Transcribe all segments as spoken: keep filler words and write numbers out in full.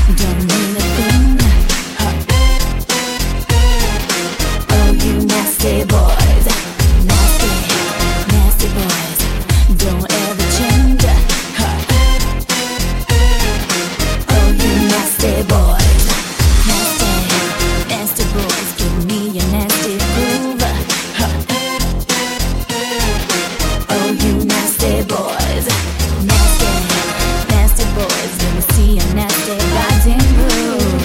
don't mean a thing. Huh. Oh, you nasty boys, nasty, nasty boys, don't ever change. Huh. Oh, you nasty boys, nasty, nasty boys, give me a nasty groove. Huh. Oh, you nasty boys, nasty, nasty boys, let me see a nasty goddamn groove.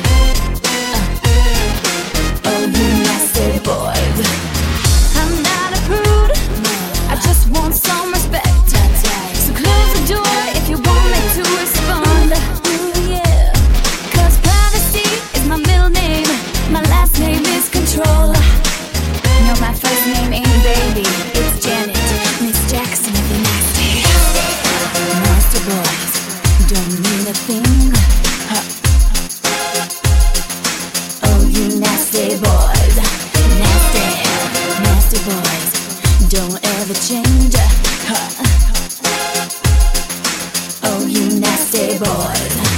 Uh. Oh, you nasty boys. I'm not a prude, I just want some respect. So close the door if you want me to respond. Ooh, yeah. Cause privacy is my middle name, my last name is Control. No, my first name ain't Baby, it's Janet, Miss Jackson the nasty. Nasty boys, don't mean a thing. Huh. Oh, you nasty boys, nasty, nasty boys, don't ever change. Huh. Oh, you nasty boys.